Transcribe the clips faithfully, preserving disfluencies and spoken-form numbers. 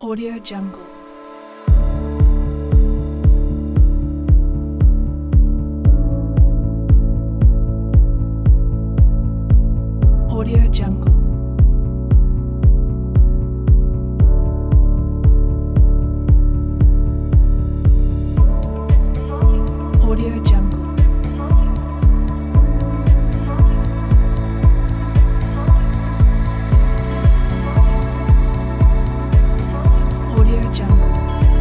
Audio Jungle. Audio Jungle. Audio Jungle. Audio Jungle.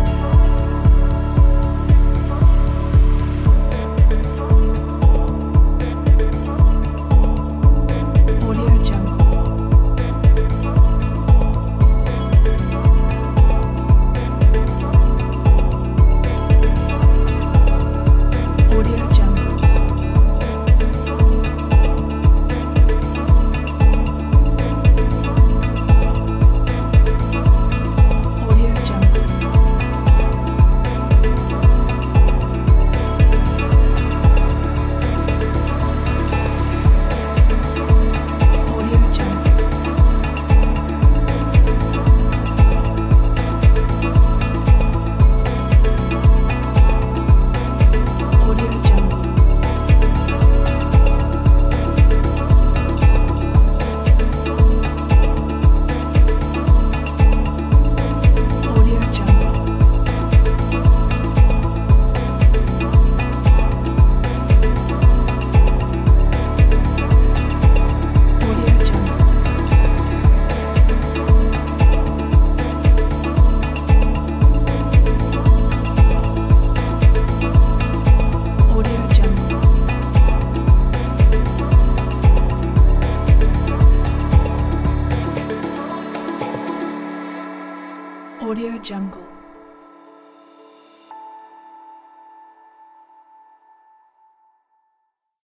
Audio Jungle. Audio Jungle. Audio Jungle. Audio Jungle. Audio Jungle. Audio Jungle. Audio Jungle. Audio Jungle. Audio Jungle.